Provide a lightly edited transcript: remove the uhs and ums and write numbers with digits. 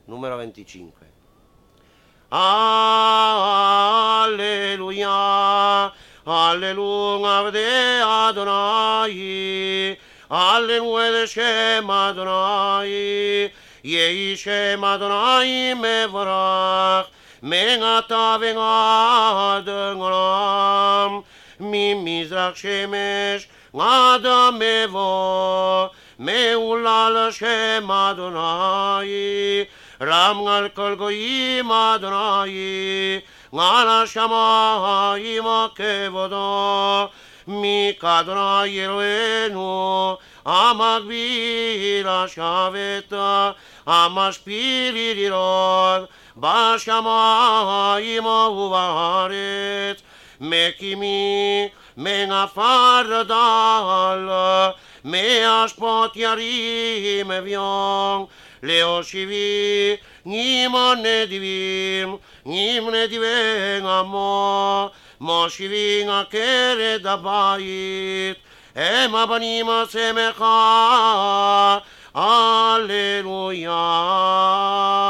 numero 25. Alleluia, alleluia, vede Adonai, alleluia, Shem Adonai, Yehi Shem Adonai mevarach, mengata vengad ngolam, ממזרח שמש עד המבוא, מעולל שם אדוני, רם על כל גויים אדוני, על השמיים כבודו, מקדוני אלוהינו, המגביל השבת, המשפיל ידיעות, בשמיים ובארץ, מקימי מן עפר דל, מאשפות ירים אביון, להושיבי נים נדיבי עמו, מושיבי עקרת הבית, הם הבנים השמחה, הללויה.